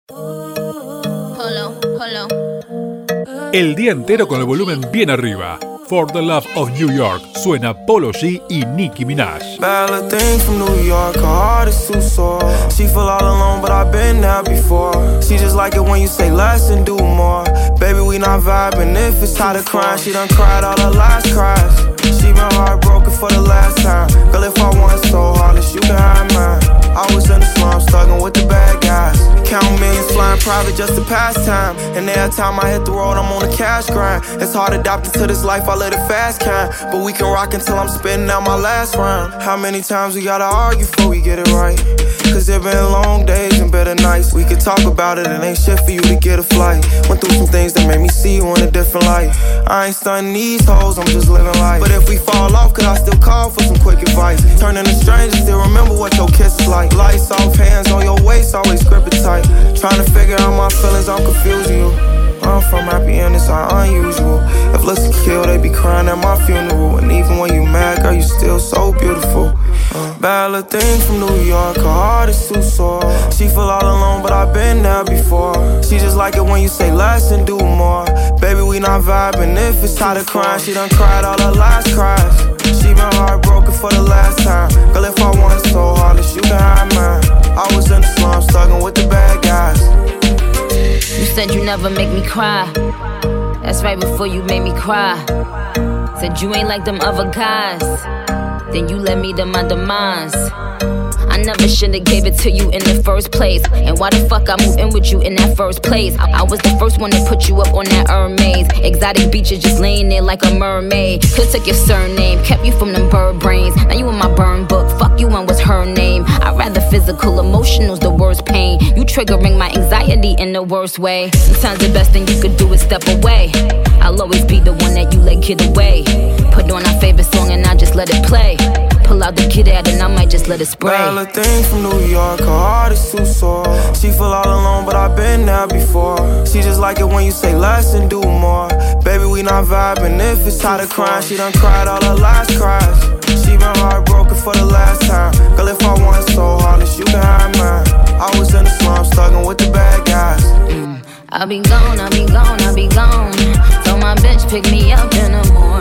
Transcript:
El día entero con el volumen bien arriba. For the Love of New York suena Polo G y Nicki Minaj. Bad little thing from New York, her heart is too sore. She feel all alone, but I've been there before. She just like it when you say less and do more. Baby, we not vibing if it's tired of crying. She done cried all her last cries. She been heartbroken for the last time. Girl, if I want so heartless, you can have mine. I was in the slums, thugging with the bad guys. Count millions, flying private just to pass time. And every time I hit the road, I'm on a cash grind. It's hard adapting to this life, I live it fast kind. But we can rock until I'm spitting out my last round. How many times we gotta argue before we get it right? Cause there been long days and better nights. We could talk about it, and ain't shit for you to get a flight. Went through some things that made me see you in a different light. I ain't stunning these hoes, I'm just living life. But if we fall off, could I still call for some quick advice? Turning to strangers, still remember what your kiss is like. Lights off, hands on your waist, always grip it tight. Trying to figure out my feelings, I'm confusing you. I'm from happy endings, are unusual. If looks could kill, they be crying at my funeral. And even when you mad, girl, you still so beautiful. Bad little thing from New York, her heart is too sore. She feel all alone, but I've been there before. She just like it when you say less and do more. Baby, we not vibing if it's tired of crying. She done cried all her last cries. She been heartbroken for the last time. Girl, if I want so heartless, you can have mine. I was in the slums, thugging with the bad guys. You said you never make me cry. That's right before you made me cry. Said you ain't like them other guys. Then you led me to my demise. I never should've gave it to you in the first place. And why the fuck I moved in with you in that first place? I was the first one to put you up on that Hermes. Exotic beaches just laying there like a mermaid. Could've took your surname, kept you from them bird brains. Now you in my burn book, fuck you and what's her name? I'd rather physical, emotional's the worst pain. You triggering my anxiety in the worst way. Sometimes the best thing you could do is step away. I'll always be the one that you let get away. Put on our favorite song and I just let it play. Pull out the kid out and I might just let it spray. Bad little thing from New York, her heart is too sore. She feel all alone, but I've been there before. She just like it when you say less and do more. Baby, we not vibing if it's tired of crying. She done cried all her last cries. She been heartbroken for the last time. Girl, if I want so heartless, you can have mine. I was in the slums, thugging with the bad guys. I'll be gone, I'll be gone, I'll be gone. So my bitch pick me up in the morning.